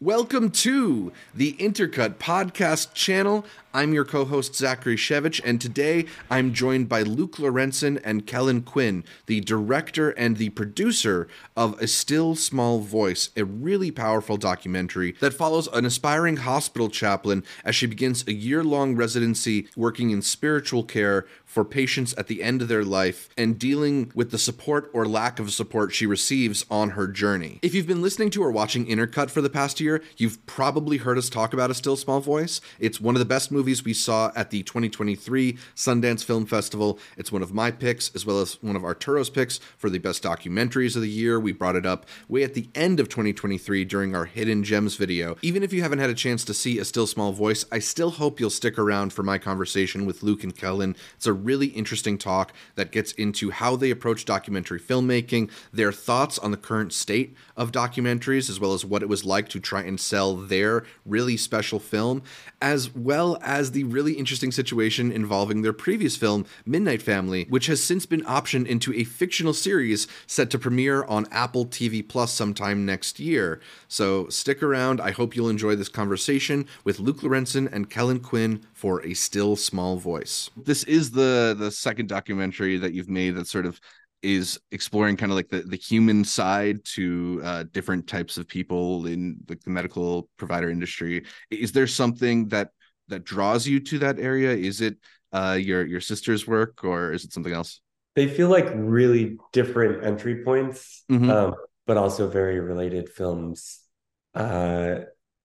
Welcome to the Intercut podcast channel. I'm your co-host Zachary Shevich, and today I'm joined by Luke Lorenzen and Kellen Quinn, the director and the producer of A Still Small Voice, a really powerful documentary that follows an aspiring hospital chaplain as she begins a year-long residency working in spiritual care for patients at the end of their life and dealing with the support or lack of support she receives on her journey. If you've been listening to or watching Intercut for the past year, you've probably heard us talk about A Still Small Voice. It's one of the best movies we saw at the 2023 Sundance Film Festival. It's one of my picks, as well as one of Arturo's picks for the best documentaries of the year. We brought it up way at the end of 2023 during our Hidden Gems video. Even if you haven't had a chance to see A Still Small Voice, I still hope you'll stick around for my conversation with Luke and Kellen. It's a really interesting talk that gets into how they approach documentary filmmaking, their thoughts on the current state of documentaries, as well as what it was like to try and sell their really special film, as well as the really interesting situation involving their previous film, Midnight Family, which has since been optioned into a fictional series set to premiere on Apple TV Plus sometime next year. So stick around. I hope you'll enjoy this conversation with Luke Lorenzen and Kellen Quinn for A Still Small Voice. This is the second documentary that you've made that sort of is exploring kind of like the human side to different types of people in the medical provider industry. Is there something that draws you to that area? Is it your sister's work, or is it something else? They feel like really different entry points, Mm-hmm. but also very related films. Uh,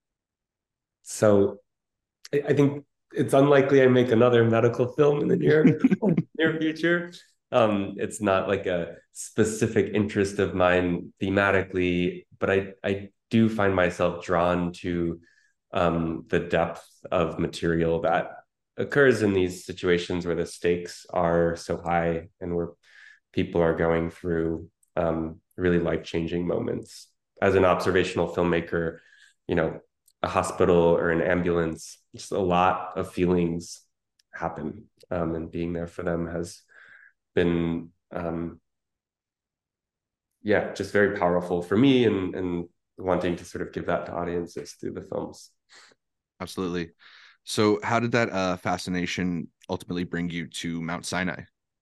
so I think it's unlikely I make another medical film in the near future. It's not like a specific interest of mine thematically, but I do find myself drawn to the depth of material that occurs in these situations where the stakes are so high and where people are going through really life-changing moments. As an observational filmmaker, a hospital or an ambulance, just a lot of feelings happen, and being there for them has been just very powerful for me, and wanting to sort of give that to audiences through the films. Absolutely. So how did that fascination ultimately bring you to Mount Sinai?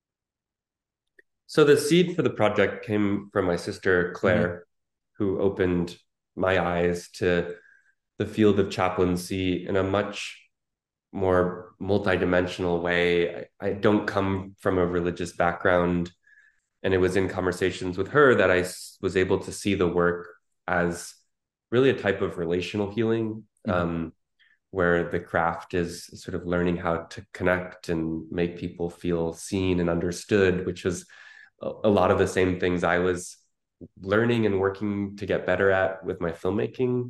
So the seed for the project came from my sister Mm-hmm. Claire, who opened my eyes to the field of chaplaincy in a much more multidimensional way. I don't come from a religious background, and it was in conversations with her that I was able to see the work as really a type of relational healing, Mm-hmm. where the craft is sort of learning how to connect and make people feel seen and understood, which was a lot of the same things I was learning and working to get better at with my filmmaking.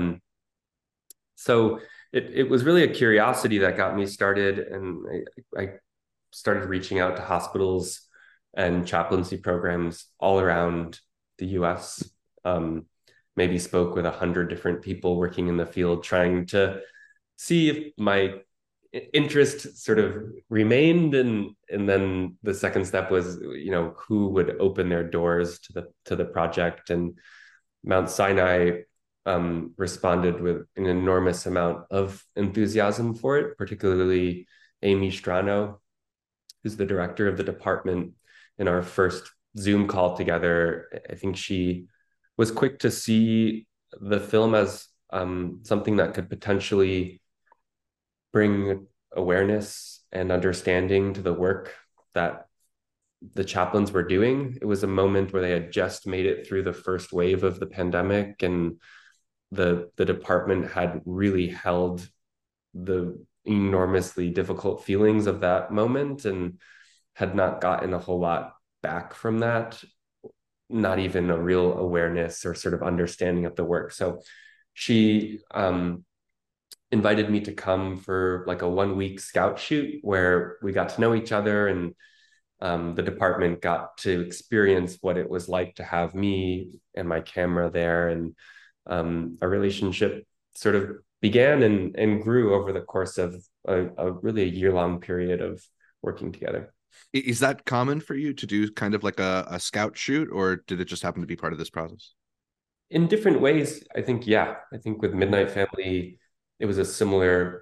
So it was really a curiosity that got me started, and I started reaching out to hospitals and chaplaincy programs all around the US. Maybe spoke with 100 different people working in the field, trying to see if my interest sort of remained, and then the second step was, who would open their doors to the project. And Mount Sinai responded with an enormous amount of enthusiasm for it, particularly Amy Strano, who's the director of the department. In our first Zoom call together, I think she was quick to see the film as something that could potentially bring awareness and understanding to the work that the chaplains were doing. It was a moment where they had just made it through the first wave of the pandemic, and the department had really held the enormously difficult feelings of that moment and had not gotten a whole lot back from that, not even a real awareness or sort of understanding of the work. So she invited me to come for like a 1 week scout shoot where we got to know each other, and the department got to experience what it was like to have me and my camera there. And a relationship sort of began and grew over the course of a really a year-long period of working together. Is that common for you to do kind of like a scout shoot, or did it just happen to be part of this process? in different ways, I think, yeah. I think with Midnight Family, it was a similar,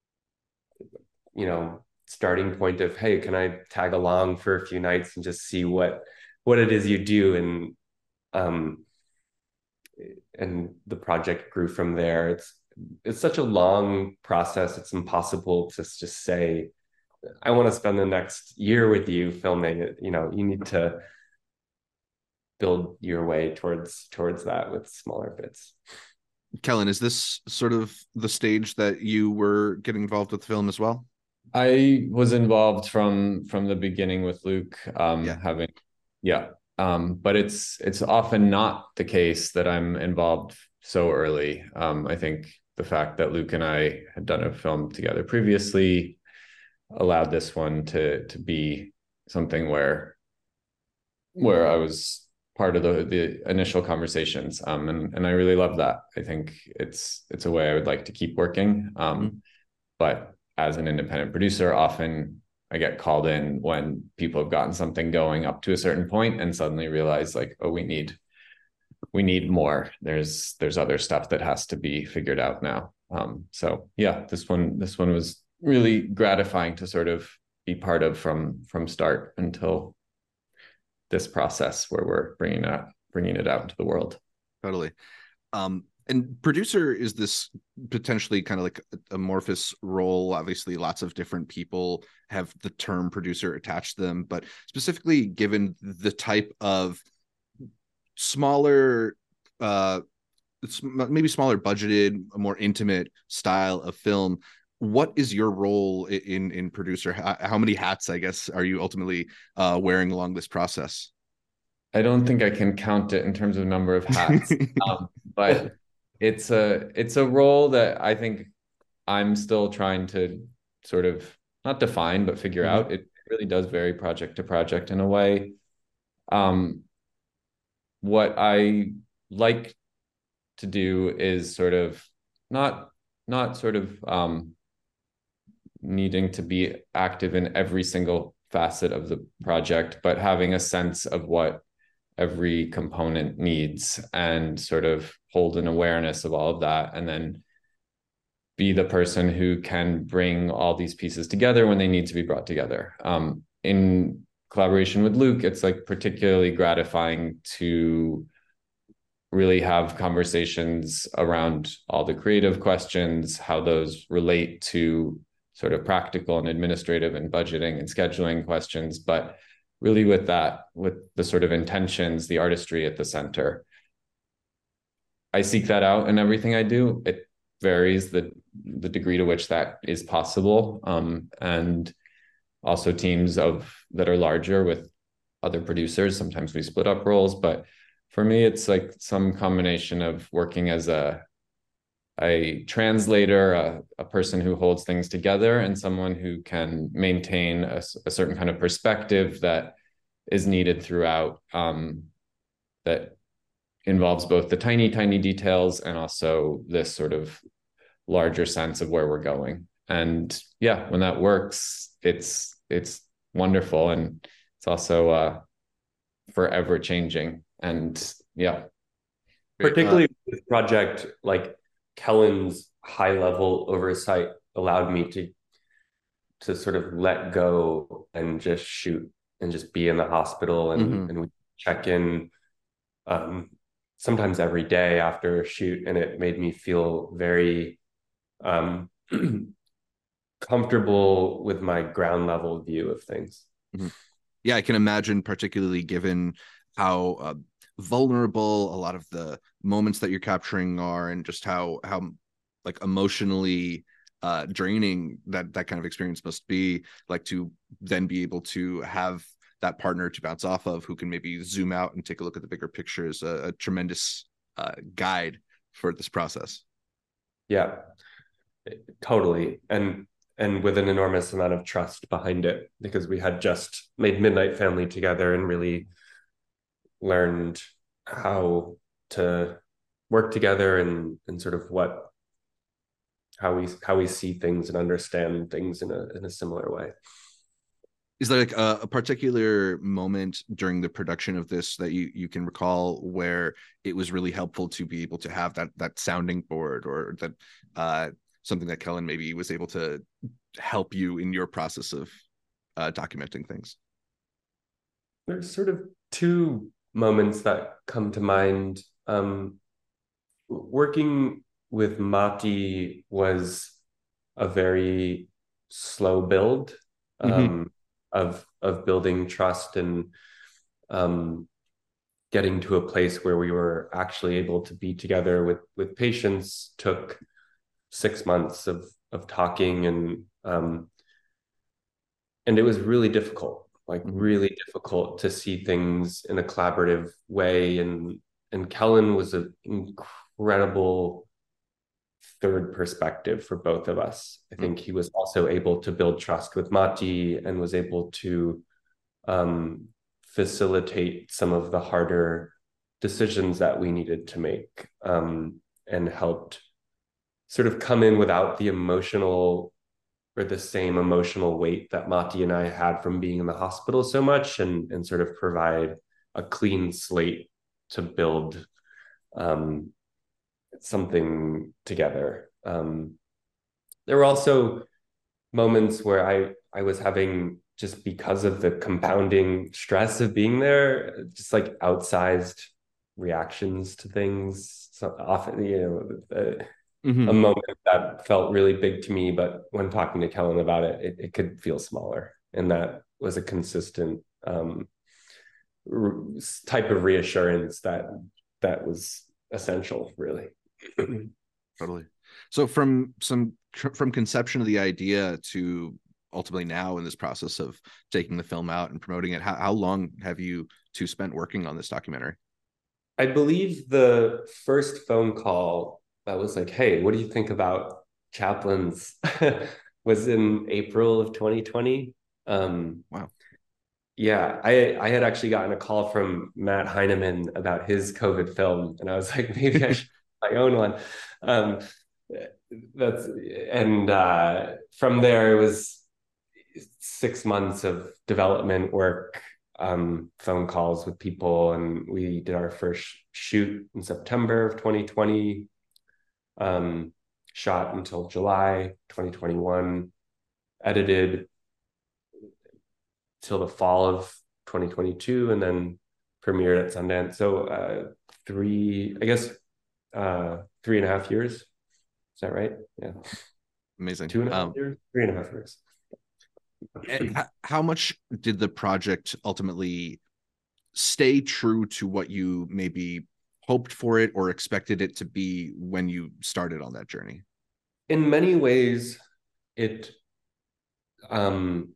starting point of, hey, can I tag along for a few nights and just see what it is you do? Um, and the project grew from there. It's such a long process. It's impossible to just say, I want to spend the next year with you filming it. You need to build your way towards that with smaller bits. Kellen, is this sort of the stage that you were getting involved with film as well? I was involved from the beginning with Luke, Yeah. having yeah. But it's often not the case that I'm involved so early. I think the fact that Luke and I had done a film together previously allowed this one to be something where I was part of the initial conversations. And I really love that. I think it's a way I would like to keep working. But as an independent producer, often I get called in when people have gotten something going up to a certain point and suddenly realize like, oh, we need more. There's other stuff that has to be figured out now. So yeah, this one was really gratifying to sort of be part of from start until this process where we're bringing it out into the world. Totally. And producer is this potentially kind of like amorphous role. Obviously, lots of different people have the term producer attached to them, but specifically given the type of smaller, maybe smaller budgeted, a more intimate style of film, what is your role in producer? How many hats, I guess, are you ultimately wearing along this process? I don't think I can count it in terms of number of hats, but it's a role that I think I'm still trying to sort of not define but figure Mhm. out. It really does vary project to project in a way. Um, what I like to do is sort of not sort of needing to be active in every single facet of the project, but having a sense of what every component needs and sort of hold an awareness of all of that, and then be the person who can bring all these pieces together when they need to be brought together. In collaboration with Luke, it's like particularly gratifying to really have conversations around all the creative questions, how those relate to sort of practical and administrative and budgeting and scheduling questions, but really with the sort of intentions, the artistry at the center. I seek that out in everything I do. It varies the degree to which that is possible. And also teams that are larger with other producers. Sometimes we split up roles, but for me, it's like some combination of working as a translator, a person who holds things together, and someone who can maintain a certain kind of perspective that is needed throughout, that involves both the tiny, tiny details and also this sort of larger sense of where we're going. And yeah, when that works, it's wonderful. And it's also forever changing. And yeah. Particularly with this project, like Kellen's high level oversight allowed me to sort of let go and just shoot and just be in the hospital, Mhm. and we check in um, sometimes every day after a shoot, and it made me feel very um, comfortable with my ground level view of things. Mhm. Yeah, I can imagine, particularly given how vulnerable a lot of the moments that you're capturing are, and just how like emotionally draining that kind of experience must be. Like to then be able to have that partner to bounce off of, who can maybe zoom out and take a look at the bigger picture, is a tremendous guide for this process. Yeah, totally. And with an enormous amount of trust behind it, because we had just made Midnight Family together and really learned how to work together, and sort of how we see things and understand things in a similar way. Is there like a particular moment during the production of this that you can recall where it was really helpful to be able to have that sounding board, or that something that Kellen maybe was able to help you in your process of documenting things? There's sort of two moments that come to mind. Working with Mati was a very slow build, Mm-hmm. of building trust and getting to a place where we were actually able to be together with patients took 6 months of talking, and it was really difficult, like Mm-hmm. really difficult to see things in a collaborative way. And Kellen was an incredible third perspective for both of us. I think he was also able to build trust with Mati and was able to um, facilitate some of the harder decisions that we needed to make, and helped sort of come in without the emotional or the same emotional weight that Mati and I had from being in the hospital so much, and sort of provide a clean slate to build something together. There were also moments where I was having, just because of the compounding stress of being there, just like outsized reactions to things. So often, a Mm-hmm. moment that felt really big to me, but when talking to Kellen about it could feel smaller, and that was a consistent type of reassurance that was essential, really. Totally. So from conception of the idea to ultimately now in this process of taking the film out and promoting it, how long have you two spent working on this documentary? I believe the first phone call that was like, "Hey, what do you think about chaplains?" was in April of 2020. Um, Wow. yeah, I had actually gotten a call from Matt Heineman about his COVID film, and I was like, maybe I should make my own one. Um, that's and From there it was 6 months of development work, phone calls with people, and we did our first shoot in September of 2020. Um, Shot until July 2021, edited till the fall of 2022, and then premiered at Sundance. So I guess 3.5 years. Is that right? Yeah. Amazing. 2.5 years, 3.5 years. How much did the project ultimately stay true to what you maybe hoped for it or expected it to be when you started on that journey? In many ways, it um,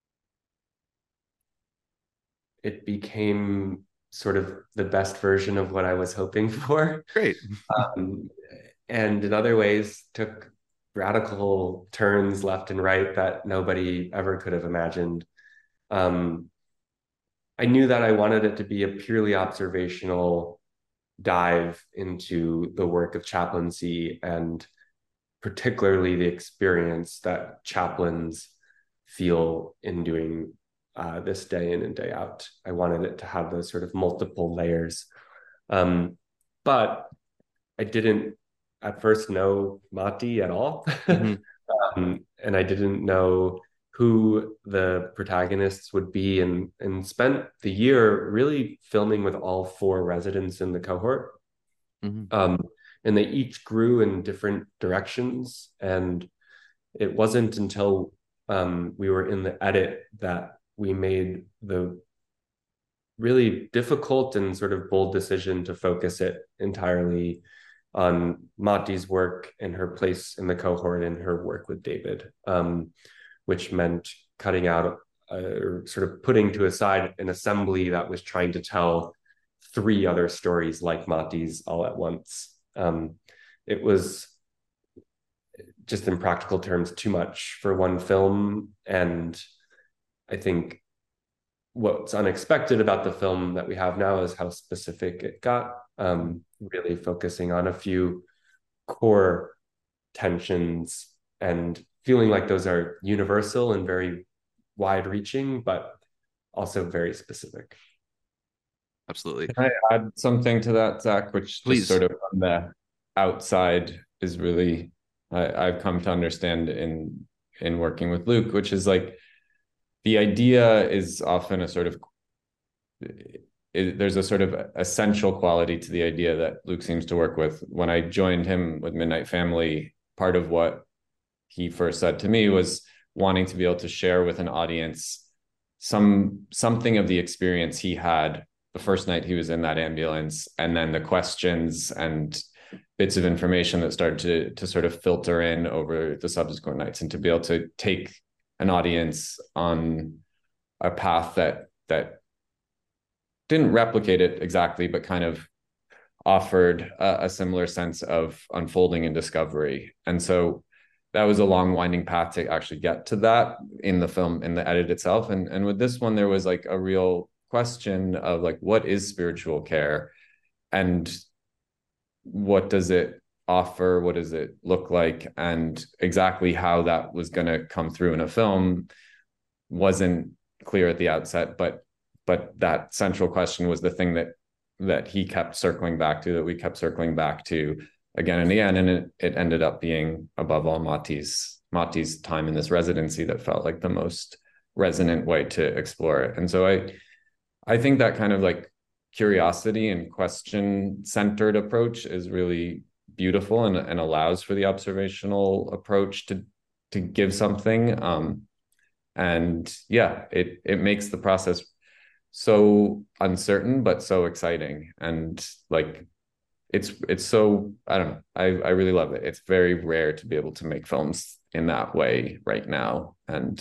it became sort of the best version of what I was hoping for. Great. Um, and in other ways, took radical turns left and right that nobody ever could have imagined. Um, I knew that I wanted it to be a purely observational dive into the work of chaplaincy, and particularly the experience that chaplains feel in doing this day in and day out. I wanted it to have those sort of multiple layers. Um, but I didn't at first know Mati at all. Mm-hmm. And I didn't know who the protagonists would be, and spent the year really filming with all four residents in the cohort. Mm-hmm. And they each grew in different directions. And it wasn't until we were in the edit that we made the really difficult and sort of bold decision to focus it entirely on Mati's work and her place in the cohort and her work with David, which meant cutting out or sort of putting to aside an assembly that was trying to tell three other stories like Mati's all at once. It was just, in practical terms, too much for one film. And I think what's unexpected about the film that we have now is how specific it got, really focusing on a few core tensions and feeling like those are universal and very wide-reaching, but also very specific. Absolutely. Can I add something to that, Zach, which Please. just sort of on the outside is really I've come to understand in working with Luke, which is like the idea is often a sort of there's a sort of essential quality to the idea that Luke seems to work with. When I joined him with Midnight Family, part of what he first said to me was wanting to be able to share with an audience something of the experience he had the first night he was in that ambulance, and then the questions and bits of information that started to sort of filter in over the subsequent nights, and to be able to take an audience on a path that didn't replicate it exactly, but kind of offered a similar sense of unfolding and discovery. And so that was a long winding path to actually get to that in the film, in the edit itself. And with this one, there was like a real question of like, what is spiritual care and what does it offer? What does it look like? And exactly how that was going to come through in a film wasn't clear at the outset, but that central question was the thing that he kept circling back to, that we kept circling back to again and again. And it ended up being, above all, Mati's time in this residency that felt like the most resonant way to explore it. And so I think that kind of like curiosity and question-centered approach is really beautiful and allows for the observational approach to give something. And yeah, it makes the process so uncertain but so exciting, and like it's so, I don't know, I really love it. It's very rare to be able to make films in that way right now, and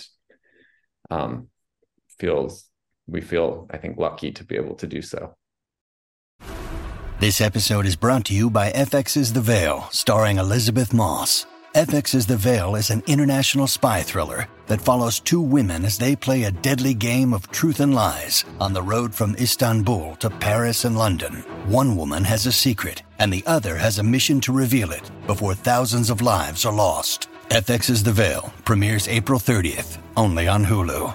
we feel, I think, lucky to be able to do so. This episode is brought to you by FX's The Veil, starring Elizabeth Moss. FX's The Veil is an international spy thriller that follows two women as they play a deadly game of truth and lies on the road from Istanbul to Paris and London. One woman has a secret, and the other has a mission to reveal it before thousands of lives are lost. FX's The Veil premieres April 30th, only on Hulu.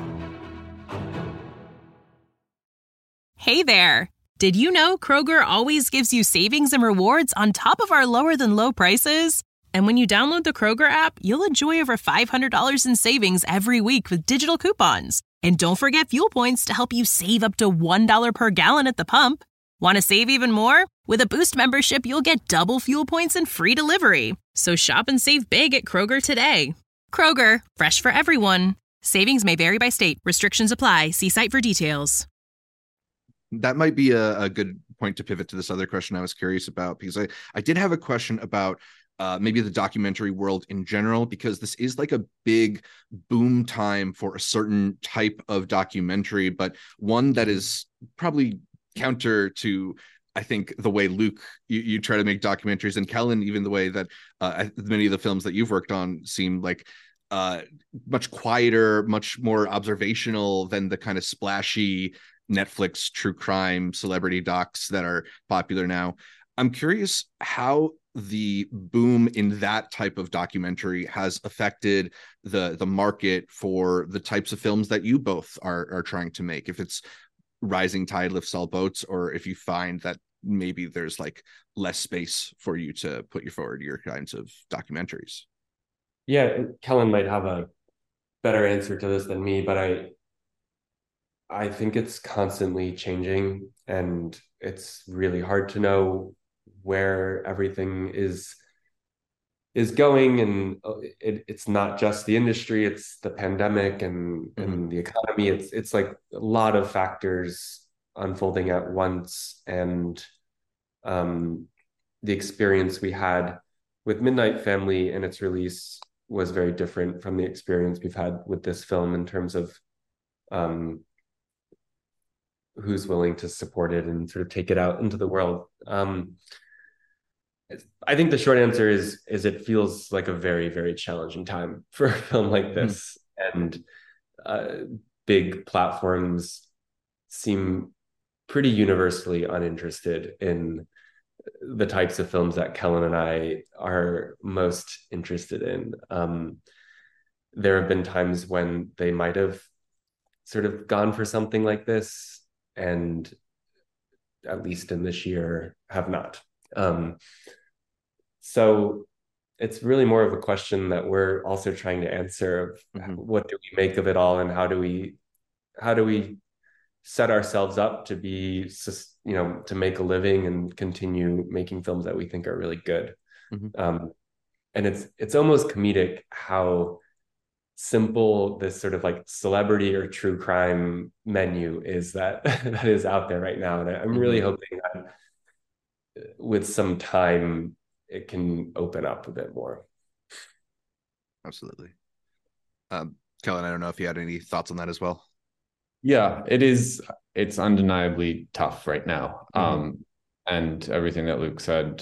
Hey there! Did you know Kroger always gives you savings and rewards on top of our lower-than-low prices? And when you download the Kroger app, you'll enjoy over $500 in savings every week with digital coupons. And don't forget fuel points to help you save up to $1 per gallon at the pump. Want to save even more? With a Boost membership, you'll get double fuel points and free delivery. So shop and save big at Kroger today. Kroger, fresh for everyone. Savings may vary by state. Restrictions apply. See site for details. That might be a good point to pivot to this other question I was curious about, because I did have a question about maybe the documentary world in general, because this is like a big boom time for a certain type of documentary, but one that is probably counter to, I think, the way Luke, you try to make documentaries, and Kellen, even the way that many of the films that you've worked on seem like much quieter, much more observational than the kind of splashy Netflix true crime celebrity docs that are popular now. I'm curious how the boom in that type of documentary has affected the market for the types of films that you both are trying to make. If it's rising tide lifts all boats, or if you find that maybe there's like less space for you to put forward your kinds of documentaries. Yeah, Kellen might have a better answer to this than me, but I think it's constantly changing, and it's really hard to know where everything is going. And it's not just the industry, it's the pandemic and the economy. It's like a lot of factors unfolding at once. And the experience we had with Midnight Family and its release was very different from the experience we've had with this film in terms of who's willing to support it and sort of take it out into the world. I think the short answer is it feels like a very, very challenging time for a film like this. And big platforms seem pretty universally uninterested in the types of films that Kellen and I are most interested in. there have been times when they might have sort of gone for something like this, and at least in this year have not. So it's really more of a question that we're also trying to answer of what do we make of it all, and how do we set ourselves up to be, to make a living and continue making films that we think are really good. And it's almost comedic how simple this sort of like celebrity or true crime menu is that is out there right now. And I'm really hoping that with some time it can open up a bit more. Absolutely. Kellen, I don't know if you had any thoughts on that as well. Yeah, it's undeniably tough right now. And everything that Luke said,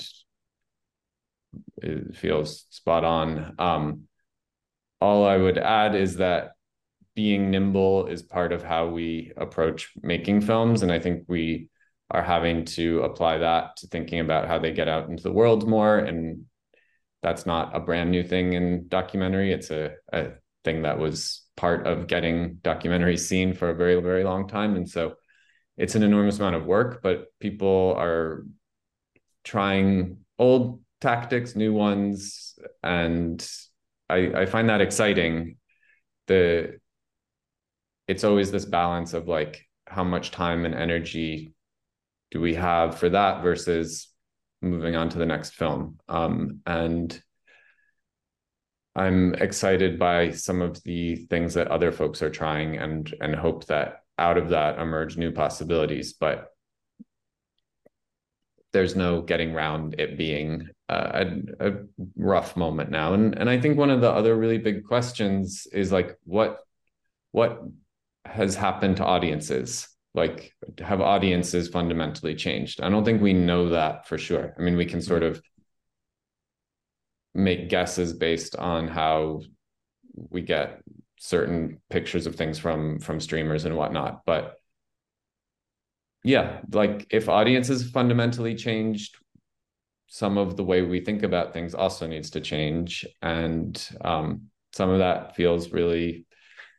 it feels spot on. All I would add is that being nimble is part of how we approach making films. And I think we are having to apply that to thinking about how they get out into the world more. And that's not a brand new thing in documentary. It's a thing that was part of getting documentaries seen for a very, very long time. And so it's an enormous amount of work, but people are trying old tactics, new ones, and I find that exciting. It's always this balance of like, how much time and energy do we have for that versus moving on to the next film. And I'm excited by some of the things that other folks are trying, and hope that out of that emerge new possibilities. But there's no getting around it being a rough moment now. And I think one of the other really big questions is like, what has happened to audiences? Like, have audiences fundamentally changed? I don't think we know that for sure. I mean, we can sort of make guesses based on how we get certain pictures of things from streamers and whatnot. But yeah, like if audiences fundamentally changed, some of the way we think about things also needs to change. And some of that feels really,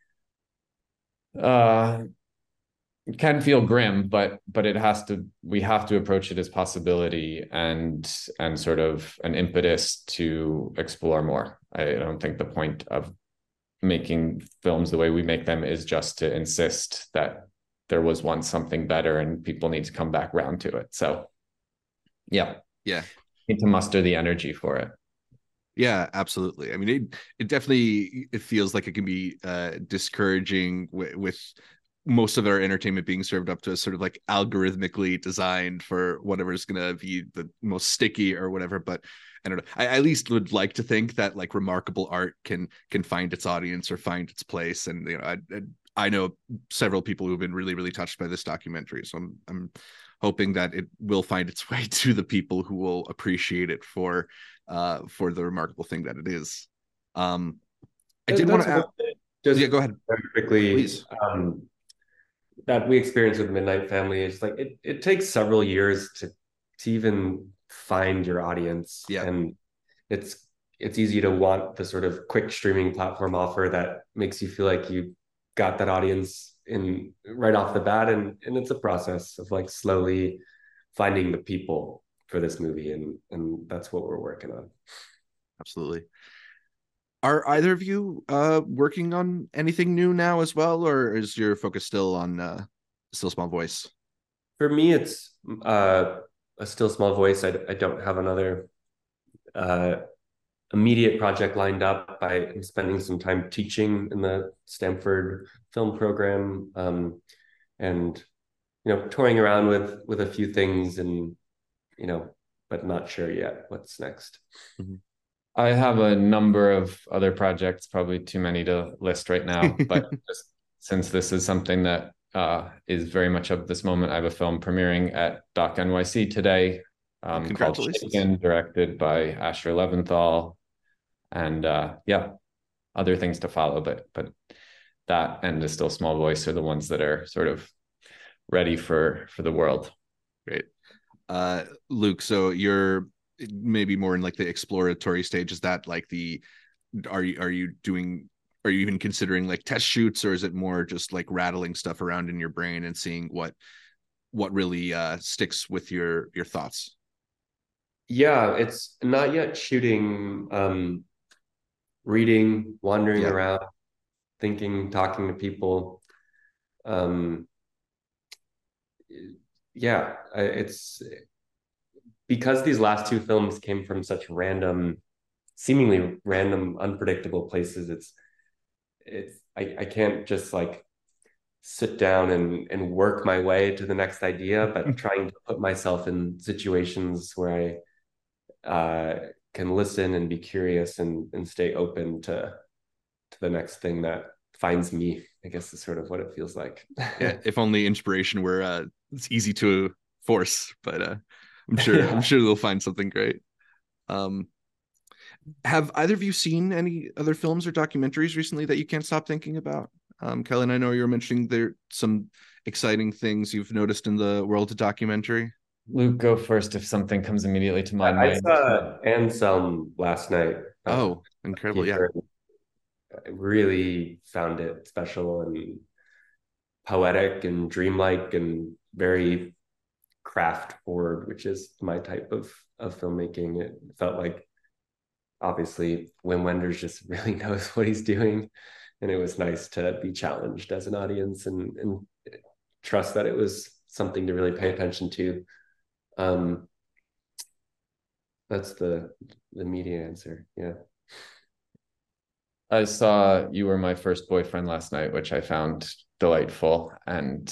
can feel grim, but we have to approach it as possibility and sort of an impetus to explore more. I don't think the point of making films the way we make them is just to insist that there was once something better and people need to come back round to it. So yeah need to muster the energy for it. Yeah, absolutely. I mean, it definitely, it feels like it can be discouraging with most of our entertainment being served up to us sort of like algorithmically designed for whatever's going to be the most sticky or whatever. But I don't know. I at least would like to think that like remarkable art can find its audience or find its place. And I know several people who've been really, really touched by this documentary. So I'm hoping that it will find its way to the people who will appreciate it for the remarkable thing that it is. I did want to ask. Yeah, go ahead. Very quickly, please. That we experience with Midnight Family is like it takes several years to even find your audience. Yeah. And it's easy to want the sort of quick streaming platform offer that makes you feel like you got that audience in right off the bat, and it's a process of like slowly finding the people for this movie, and that's what we're working on. Absolutely. Are either of you working on anything new now as well, or is your focus still on Still Small Voice? For me, it's a Still Small Voice. I don't have another immediate project lined up. I'm spending some time teaching in the Stanford film program, and touring around with a few things, and but not sure yet what's next. I have a number of other projects, probably too many to list right now, but just since this is something that is very much of this moment, I have a film premiering at Doc NYC today, called Shaken, directed by Asher Leventhal, and other things to follow, but that and the Still Small Voice are the ones that are sort of ready for the world. Great. Luke, so you're maybe more in like the exploratory stage. Is that like are you are you even considering like test shoots, or is it more just like rattling stuff around in your brain and seeing what really sticks with your thoughts? Yeah, it's not yet shooting. Reading, wandering Yeah. around, thinking, talking to people. Um, yeah, it's because these last two films came from such random, seemingly random, unpredictable places. I can't just like sit down and work my way to the next idea, but trying to put myself in situations where I can listen and be curious and stay open to the next thing that finds me, I guess is sort of what it feels like. Yeah, if only inspiration were it's easy to force, but I'm sure Yeah. they'll find something great. Um, have either of you seen any other films or documentaries recently that you can't stop thinking about? Kellen, I know you were mentioning there some exciting things you've noticed in the world of documentary. Luke, go first if something comes immediately to mind. I saw Anselm last night. Oh, incredible. Yeah. I really found it special and poetic and dreamlike and very craft forward, which is my type of filmmaking. It felt like obviously Wim Wenders just really knows what he's doing, and it was nice to be challenged as an audience and trust that it was something to really pay attention to. That's the media answer. Yeah. I saw You Were My First Boyfriend last night, which I found delightful and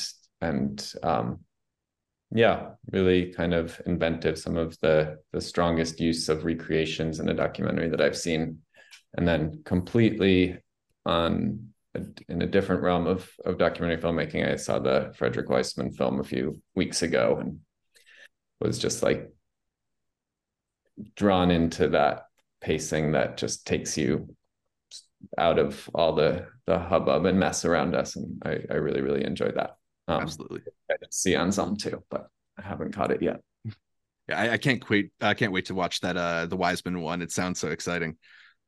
yeah, really kind of inventive. Some of the strongest use of recreations in a documentary that I've seen. And then completely in a different realm of documentary filmmaking, I saw the Frederick Weissman film a few weeks ago and was just like drawn into that pacing that just takes you out of all the hubbub and mess around us. And I really, really enjoyed that. Absolutely. I did see Anselm too, but I haven't caught it yet. Yeah, I can't wait. I can't wait to watch that the Wiseman one. It sounds so exciting.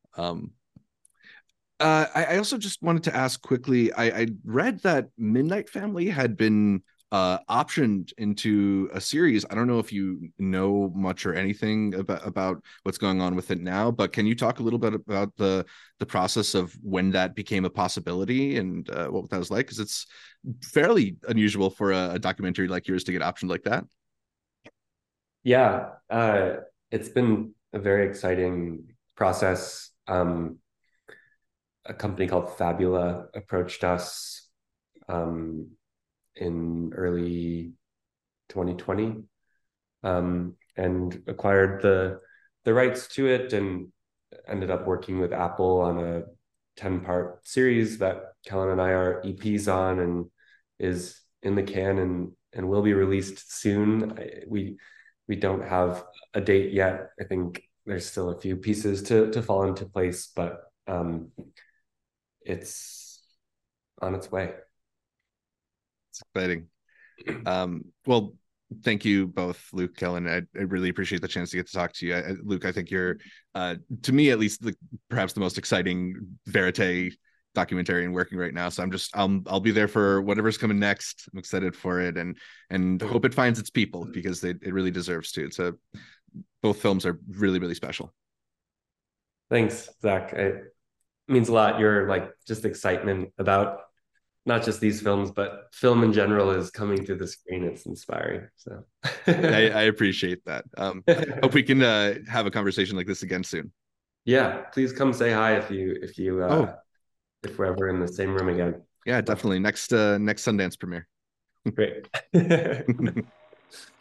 I also just wanted to ask quickly. I read that Midnight Family had been optioned into a series. I don't know if you know much or anything about what's going on with it now, but can you talk a little bit about the process of when that became a possibility and what that was like? Because it's fairly unusual for a documentary like yours to get optioned like that. Yeah, it's been a very exciting process. A company called Fabula approached us in early 2020 and acquired the rights to it and ended up working with Apple on a 10-part series that Kellen and I are EPs on and is in the can and will be released soon. We don't have a date yet. I think there's still a few pieces to fall into place, but it's on its way. It's exciting. Well, thank you both, Luke, Kellen. I really appreciate the chance to get to talk to you. Luke, I think you're, to me at least, perhaps the most exciting verite documentarian working right now. So I'll be there for whatever's coming next. I'm excited for it and hope it finds its people because it really deserves to. Both films are really, really special. Thanks, Zach. It means a lot. Your like just excitement about not just these films, but film in general is coming to the screen. It's inspiring. So I appreciate that. Hope we can have a conversation like this again soon. Yeah, please come say hi if we're ever in the same room again. Yeah, definitely. Next Sundance premiere. Great.